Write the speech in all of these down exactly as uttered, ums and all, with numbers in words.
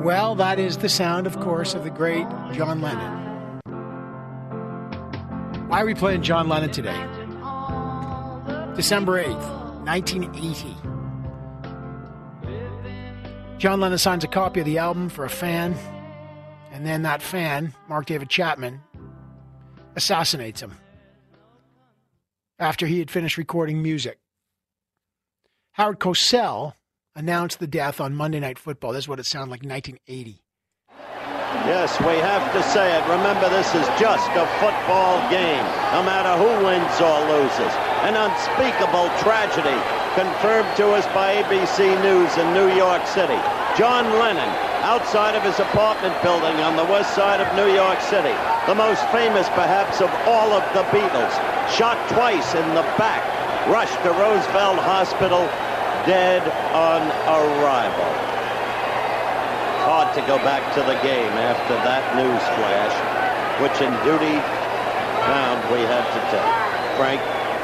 Well, that is the sound, of course, of the great John Lennon. Why are we playing John Lennon today? December eighth, nineteen eighty. John Lennon signs a copy of the album for a fan, and then that fan, Mark David Chapman, assassinates him after he had finished recording music. Howard Cosell announced the death on Monday Night Football. This is what it sounded like in nineteen eighty. Yes, we have to say it. Remember, this is just a football game, no matter who wins or loses. An unspeakable tragedy confirmed to us by A B C News in New York City. John Lennon, outside of his apartment building on the west side of New York City, the most famous perhaps of all of the Beatles, shot twice in the back, rushed to Roosevelt Hospital, dead on arrival. Hard to go back to the game after that news flash, which in duty bound we had to take. Frank?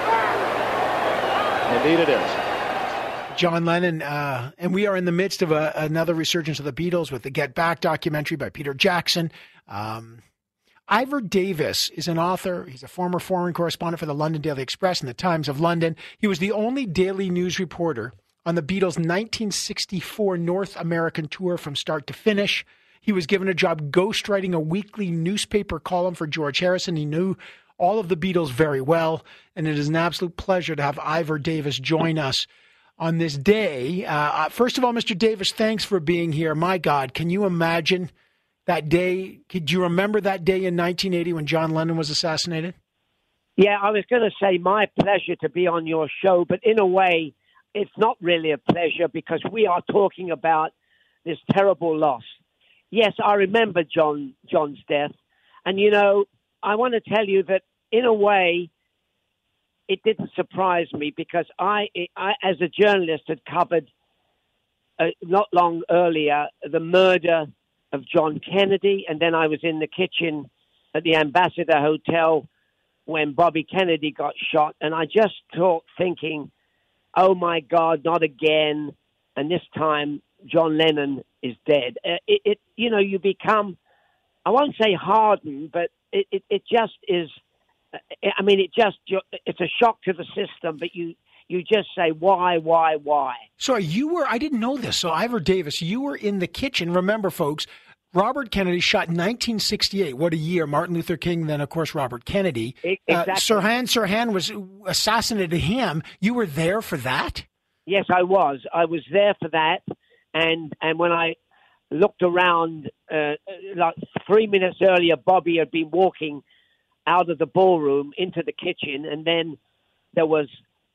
Indeed it is. John Lennon, uh, and we are in the midst of a, another resurgence of the Beatles with the Get Back documentary by Peter Jackson. Um, Ivor Davis is an author. He's a former foreign correspondent for the London Daily Express and the Times of London. He was the only daily news reporter on the Beatles' nineteen sixty-four North American tour from start to finish. He was given a job ghostwriting a weekly newspaper column for George Harrison. He knew all of the Beatles very well, and it is an absolute pleasure to have Ivor Davis join us on this day. Uh, first of all, Mister Davis, thanks for being here. My God, can you imagine that day? Could you remember that day in nineteen eighty when John Lennon was assassinated? Yeah, I was going to say my pleasure to be on your show, but in a way, it's not really a pleasure because we are talking about this terrible loss. Yes, I remember John John's death. And, you know, I want to tell you that in a way, it didn't surprise me because I, I as a journalist, had covered uh, not long earlier the murder of John Kennedy. And then I was in the kitchen at the Ambassador Hotel when Bobby Kennedy got shot. And I just thought, thinking, oh, my God, not again. And this time, John Lennon is dead. Uh, it, it, you know, you become, I won't say hardened, but it, it, it just is, I mean, it just, it's a shock to the system, but you, you just say, why, why, why? So you were, I didn't know this. So Ivor Davis, you were in the kitchen. Remember, folks, Robert Kennedy shot in nineteen sixty-eight. What a year. Martin Luther King, then, of course, Robert Kennedy. Exactly. Uh, Sirhan Sirhan was assassinated him. You were there for that? Yes, I was. I was there for that. And and when I looked around, uh, like three minutes earlier, Bobby had been walking out of the ballroom into the kitchen, and then there was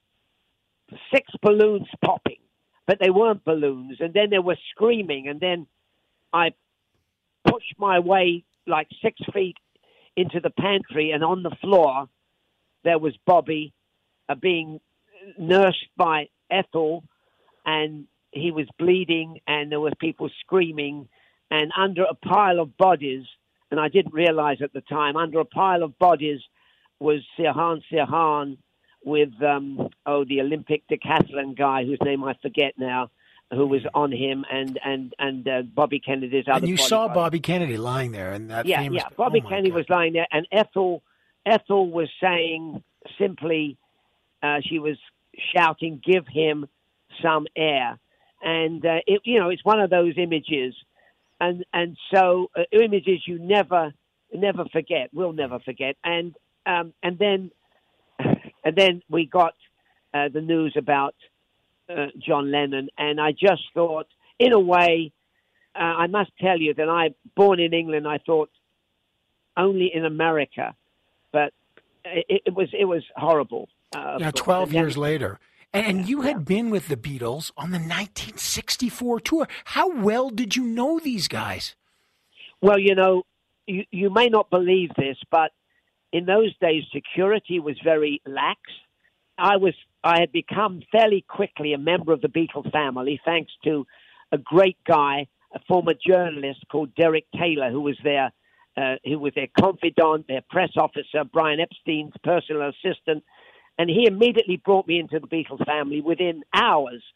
six balloons popping, but they weren't balloons. And then they were screaming, and then I pushed my way like six feet into the pantry, and on the floor there was Bobby uh, being nursed by Ethel, and he was bleeding, and there were people screaming, and under a pile of bodies, and I didn't realize at the time, under a pile of bodies was Sirhan Sirhan with, um, oh, the Olympic decathlon guy, whose name I forget now, who was on him, and and and uh, Bobby Kennedy's other. And you saw Bobby Kennedy lying there, and that yeah, famous... yeah. Bobby oh Kennedy God. was lying there, and Ethel, Ethel was saying simply, uh, she was shouting, "Give him some air," and uh, it, you know, it's one of those images, and and so uh, images you never never forget, will never forget, and um, and then and then we got uh, the news about. Uh, John Lennon, and I just thought, in a way, uh, I must tell you that I, born in England, I thought only in America, but it, it was it was horrible. Uh, Now, twelve years later, and you had been with the Beatles on the nineteen sixty-four tour. How well did you know these guys? Well, you know, you, you may not believe this, but in those days, security was very lax. I was I had become fairly quickly a member of the Beatles family, thanks to a great guy, a former journalist called Derek Taylor, who was their uh, who was their confidant, their press officer, Brian Epstein's personal assistant, and he immediately brought me into the Beatles family within hours.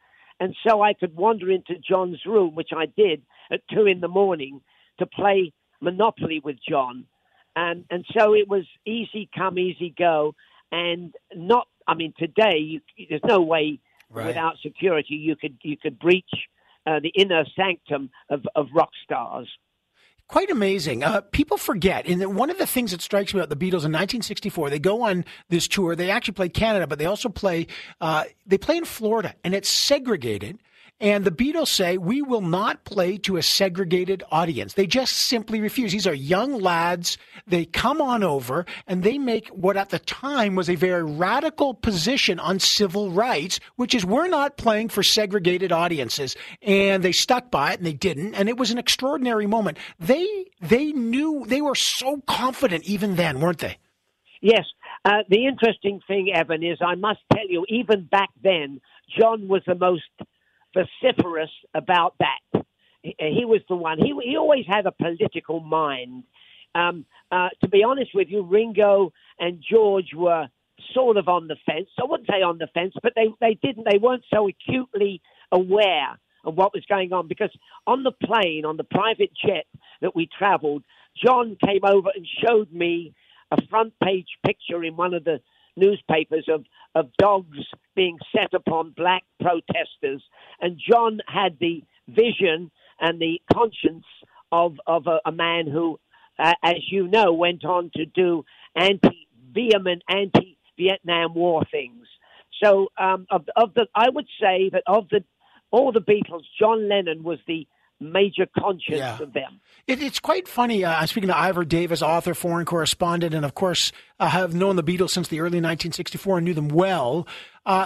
And so I could wander into John's room, which I did at two in the morning, to play Monopoly with John. And, and so it was easy come, easy go. And not, I mean, today, you, there's no way right. without security you could you could breach uh, the inner sanctum of, of rock stars. Quite amazing. Uh, people forget, and one of the things that strikes me about the Beatles in nineteen sixty-four, they go on this tour. They actually play Canada, but they also play, uh, they play in Florida, and it's segregated. And the Beatles say, we will not play to a segregated audience. They just simply refuse. These are young lads. They come on over and they make what at the time was a very radical position on civil rights, which is we're not playing for segregated audiences. And they stuck by it and they didn't. And it was an extraordinary moment. They, they knew, they were so confident even then, weren't they? Yes. Uh, the interesting thing, Evan, is I must tell you, even back then, John was the most vociferous about that. He, he was the one. He, he always had a political mind. Um, uh, to be honest with you, Ringo and George were sort of on the fence. I wouldn't say on the fence, but they, they didn't. They weren't so acutely aware of what was going on, because on the plane, on the private jet that we traveled, John came over and showed me a front page picture in one of the newspapers of, of dogs being set upon black protesters. And John had the vision and the conscience of, of a, a man who, uh, as you know, went on to do anti, vehement anti-Vietnam War things. So um, of, of the, I would say that of the all the Beatles, John Lennon was the major conscience yeah. of them. It, it's quite funny. Uh, I'm speaking to Ivor Davis, author, foreign correspondent, and of course, I uh, have known the Beatles since the early nineteen sixty-four and knew them well. Uh,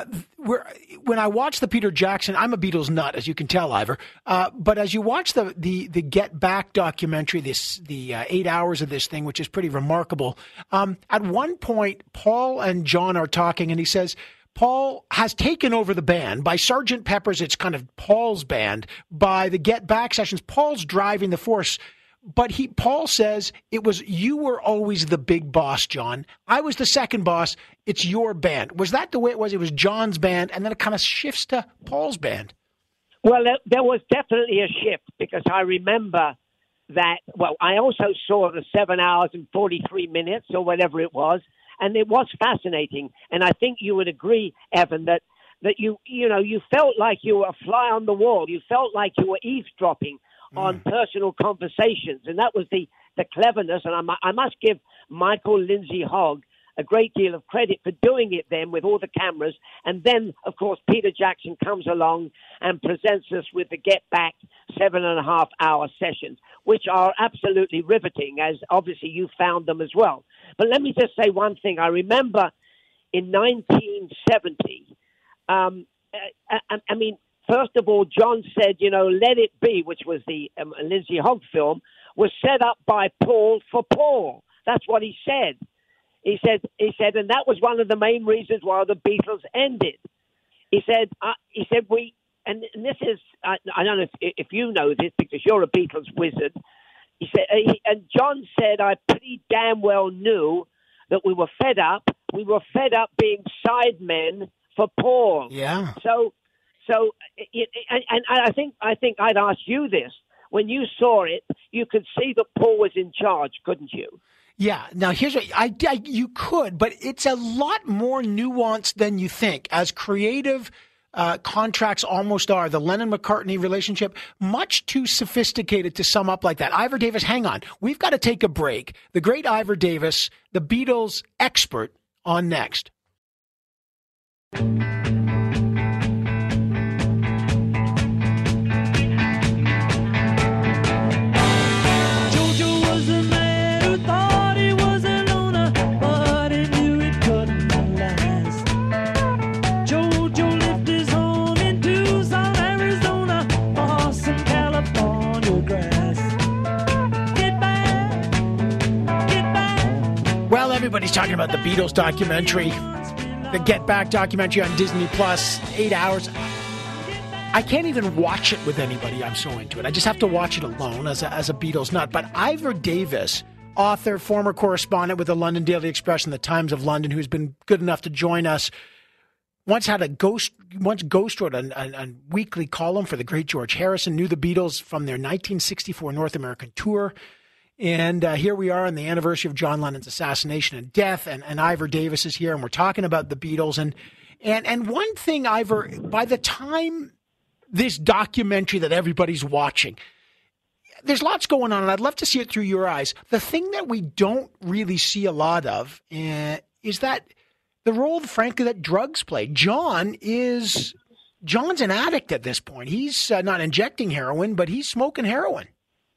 when I watch the Peter Jackson, I'm a Beatles nut, as you can tell, Ivor. Uh, but as you watch the the the Get Back documentary, this the uh, eight hours of this thing, which is pretty remarkable. Um, at one point, Paul and John are talking, and he says, Paul has taken over the band. By Sergeant Pepper's, it's kind of Paul's band. By the Get Back sessions, Paul's driving the force. But he, Paul says, it was, you were always the big boss, John. I was the second boss. It's your band. Was that the way it was? It was John's band, and then it kind of shifts to Paul's band. Well, there was definitely a shift, because I remember that, well, I also saw the seven hours and forty-three minutes or whatever it was. And it was fascinating. And I think you would agree, Evan, that, that you, you know, you felt like you were a fly on the wall. You felt like you were eavesdropping mm. on personal conversations. And that was the, the cleverness. And I, I must give Michael Lindsay Hogg a great deal of credit for doing it then with all the cameras. And then, of course, Peter Jackson comes along and presents us with the Get Back seven and a half hour sessions, which are absolutely riveting, as obviously you found them as well. But let me just say one thing. I remember in nineteen seventy, um, I, I mean, first of all, John said, you know, Let It Be, which was the um, Lindsay Hogg film, was set up by Paul for Paul. That's what he said. He said, he said, and that was one of the main reasons why the Beatles ended. He said, uh, he said, we, and, and this is, I, I don't know if, if you know this because you're a Beatles wizard. He said, uh, he, and John said, I pretty damn well knew that we were fed up. We were fed up being sidemen for Paul. Yeah. So, so, it, and, and I think, I think I'd ask you this. When you saw it, you could see that Paul was in charge, couldn't you? Yeah. Now, here's what I, I you could, but it's a lot more nuanced than you think. As creative uh, contracts almost are, the Lennon-McCartney relationship, much too sophisticated to sum up like that. Ivor Davis, hang on. We've got to take a break. The great Ivor Davis, the Beatles expert, on next. Everybody's talking about the Beatles documentary, the Get Back documentary on Disney Plus, eight hours. I can't even watch it with anybody. I'm so into it. I just have to watch it alone as a, as a Beatles nut. But Ivor Davis, author, former correspondent with the London Daily Express and the Times of London, who's been good enough to join us. once had a ghost, once ghost wrote a, a, a weekly column for the great George Harrison, knew the Beatles from their nineteen sixty-four North American tour. And uh, here we are on the anniversary of John Lennon's assassination and death, and, and Ivor Davis is here, and we're talking about the Beatles. And, and, and one thing, Ivor, by the time this documentary that everybody's watching, there's lots going on, and I'd love to see it through your eyes. The thing that we don't really see a lot of uh, is that the role, frankly, that drugs play. John is John's an addict at this point. He's uh, not injecting heroin, but he's smoking heroin.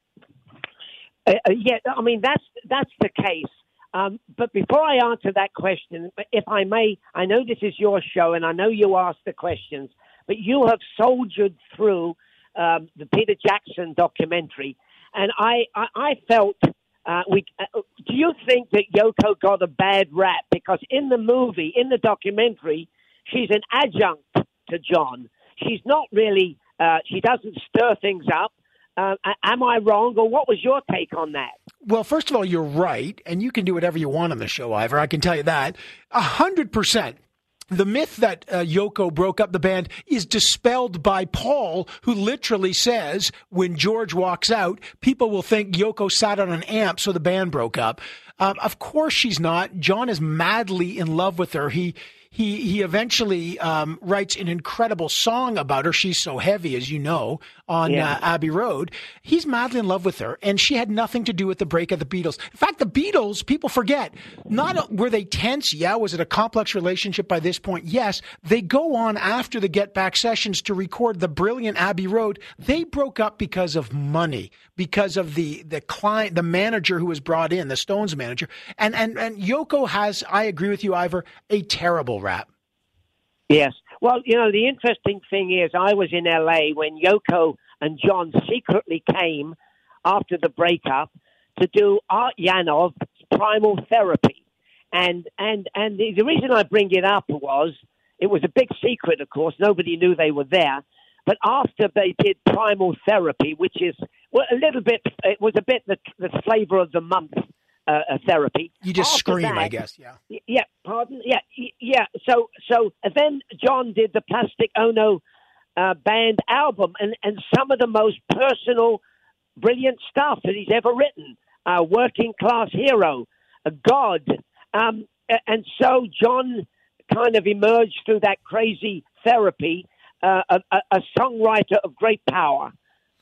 Uh, yeah, I mean that's that's the case. Um, but before I answer that question, if I may, I know this is your show, and I know you ask the questions, but you have soldiered through um, the Peter Jackson documentary, and I I, I felt. Uh, we, uh, do you think that Yoko got a bad rap? Because in the movie, in the documentary, she's an adjunct to John. She's not really, uh, she doesn't stir things up. Uh, am I wrong, or what was your take on that? Well, first of all, you're right, and you can do whatever you want on the show, Ivor. I can tell you that. A hundred percent. The myth that uh, Yoko broke up the band is dispelled by Paul, who literally says when George walks out, people will think Yoko sat on an amp, so the band broke up. Um, of course she's not. John is madly in love with her. He he he eventually um, writes an incredible song about her. She's so heavy, as you know, on yeah. uh, Abbey Road. He's madly in love with her, and she had nothing to do with the break of the Beatles. In fact, the Beatles, people forget, not were they tense? Yeah. Was it a complex relationship by this point? Yes. They go on after the Get Back sessions to record the brilliant Abbey Road. They broke up because of money, because of the the client, the manager who was brought in, the Stones manager. And and and Yoko has, I agree with you, Ivor, a terrible rap. Yes. Well, you know, the interesting thing is I was in L A when Yoko and John secretly came after the breakup to do Art Yanov's Primal Therapy. And and and the, the reason I bring it up was it was a big secret, of course. Nobody knew they were there. But after they did Primal Therapy, which is well, a little bit, it was a bit the, the flavor of the month. Uh, therapy. You just After scream, that, I guess. Yeah. Yeah. Pardon. Yeah. Yeah. So, so then John did the Plastic Ono uh, band album, and and some of the most personal, brilliant stuff that he's ever written. Uh, Working Class Hero, a God, um, and so John kind of emerged through that crazy therapy, uh, a, a songwriter of great power.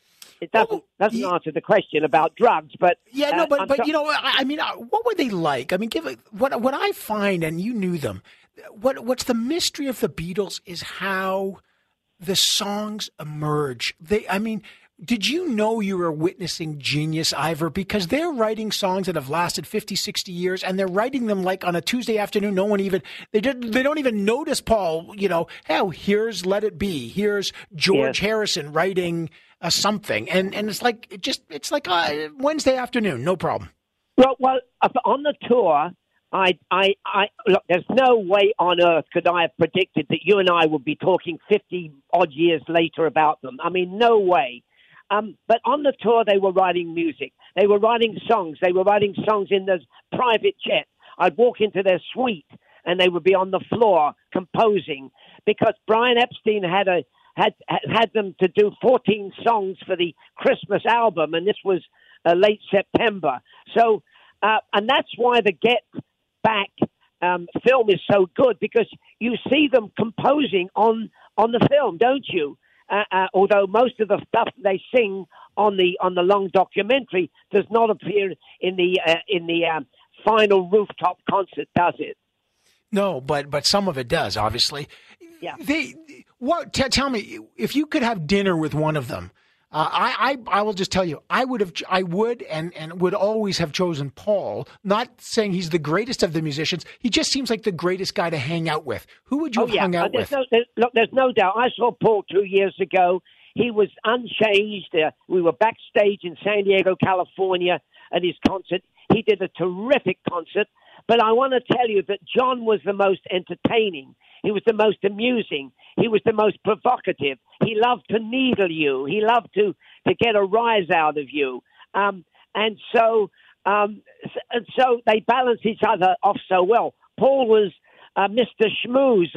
It doesn't doesn't yeah. answer the question about drugs, but yeah, no, but uh, but so- you know, I, I mean, what were they like? I mean, give it, what what I find, and you knew them. What what's the mystery of the Beatles is how the songs emerge. They, I mean, did you know you were witnessing genius, Ivor? Because they're writing songs that have lasted fifty, sixty years, and they're writing them like on a Tuesday afternoon. No one even, they did, they don't even notice Paul, you know, oh, here's Let It Be. Here's George yes. Harrison writing uh, something. And, and it's like, it just, it's like uh, Wednesday afternoon, no problem. Well, well, on the tour, I, I, I, look, there's no way on earth could I have predicted that you and I would be talking fifty odd years later about them. I mean, no way. Um, but on the tour, they were writing music. They were writing songs. They were writing songs in their private jet. I'd walk into their suite, and they would be on the floor composing because Brian Epstein had a had had them to do fourteen songs for the Christmas album, and this was uh, late September. So, uh, and that's why the Get Back um, film is so good because you see them composing on on the film, don't you? Uh, uh, although most of the stuff they sing on the on the long documentary does not appear in the uh, in the uh, final rooftop concert, does it? No, but but some of it does, obviously. Yeah. They what? T- tell me, if you could have dinner with one of them, uh, I, I I will just tell you, I would have, I would, and and would always have chosen Paul. Not saying he's the greatest of the musicians, he just seems like the greatest guy to hang out with. Who would you oh, have yeah. hung out there's with? No, there's, look, there's no doubt. I saw Paul two years ago. He was unchanged. Uh, we were backstage in San Diego, California, at his concert. He did a terrific concert. But I want to tell you that John was the most entertaining. He was the most amusing. He was the most provocative. He loved to needle you. He loved to, to get a rise out of you. Um, and so um, and so they balanced each other off so well. Paul was uh, Mister Schmoozer.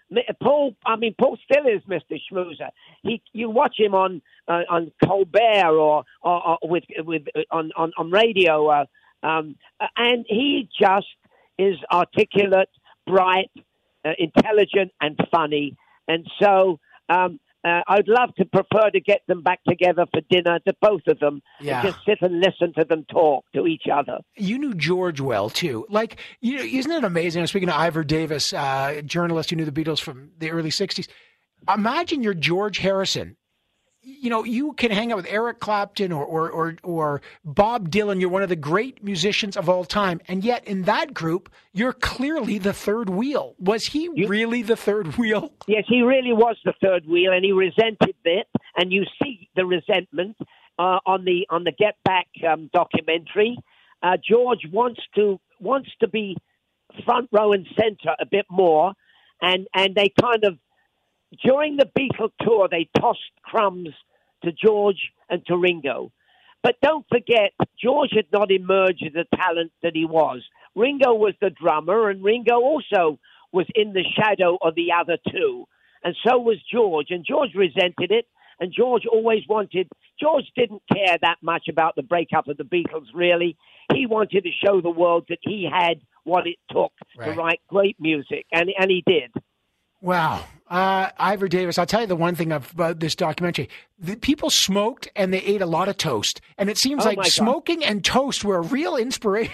Paul, I mean, Paul still is Mister Schmoozer. He, you watch him on uh, on Colbert or, or, or with with on on, on radio, uh, um, and he just is articulate, bright, uh, intelligent, and funny. And so, um, uh, I'd love to prefer to get them back together for dinner, to both of them, yeah. and just sit and listen to them talk to each other. You knew George well, too. Like, you know, isn't it amazing? I'm speaking to Ivor Davis, uh, journalist who knew the Beatles from the early sixties. Imagine you're George Harrison. You know, you can hang out with Eric Clapton or, or, or, or Bob Dylan. You're one of the great musicians of all time. And yet in that group, you're clearly the third wheel. Was he you, really the third wheel? Yes, he really was the third wheel, and he resented it. And you see the resentment uh, on the on the Get Back um, documentary. Uh, George wants to wants to be front row and center a bit more. And, and they kind of, during the Beatle tour, they tossed crumbs to George and to Ringo. But don't forget, George had not emerged as the talent that he was. Ringo was the drummer, and Ringo also was in the shadow of the other two. And so was George. And George resented it, and George always wanted... George didn't care that much about the breakup of the Beatles, really. He wanted to show the world that he had what it took right. to write great music, and, and he did. Wow. Uh, Ivor Davis, I'll tell you the one thing about this documentary. The people smoked and they ate a lot of toast. And it seems oh like smoking and toast were a real inspiration.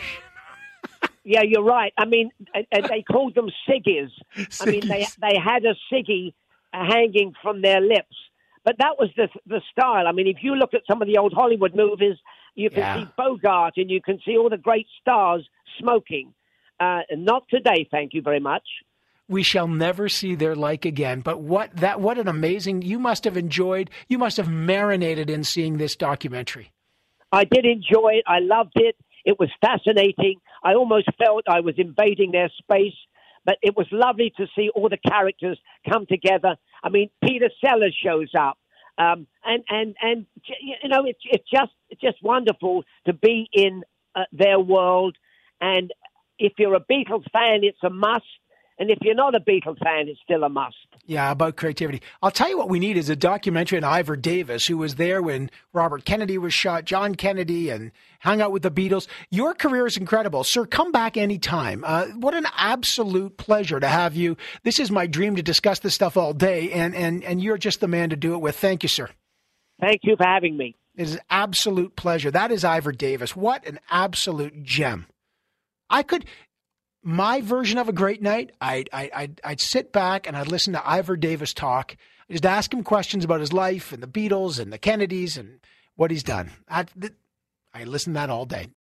Yeah, you're right. I mean, and they called them ciggies. I mean, they they had a ciggy hanging from their lips. But that was the the style. I mean, if you look at some of the old Hollywood movies, you can yeah. see Bogart and you can see all the great stars smoking. Uh, not today, thank you very much. We shall never see their like again. But what that what an amazing, you must have enjoyed, you must have marinated in seeing this documentary. I did enjoy it. I loved it. It was fascinating. I almost felt I was invading their space, but it was lovely to see all the characters come together. I mean, Peter Sellers shows up. Um, and, and, and, you know, it's, it's just, it's just wonderful to be in uh, their world. And if you're a Beatles fan, it's a must. And if you're not a Beatles fan, it's still a must. Yeah, about creativity. I'll tell you what we need is a documentary on Ivor Davis, who was there when Robert Kennedy was shot, John Kennedy, and hung out with the Beatles. Your career is incredible. Sir, come back anytime. Uh, what an absolute pleasure to have you. This is my dream to discuss this stuff all day, and, and, and you're just the man to do it with. Thank you, sir. Thank you for having me. It is an absolute pleasure. That is Ivor Davis. What an absolute gem. I could... My version of a great night, I'd, I'd, I'd sit back and I'd listen to Ivor Davis talk. I'd just ask him questions about his life and the Beatles and the Kennedys and what he's done. I, I listened to that all day.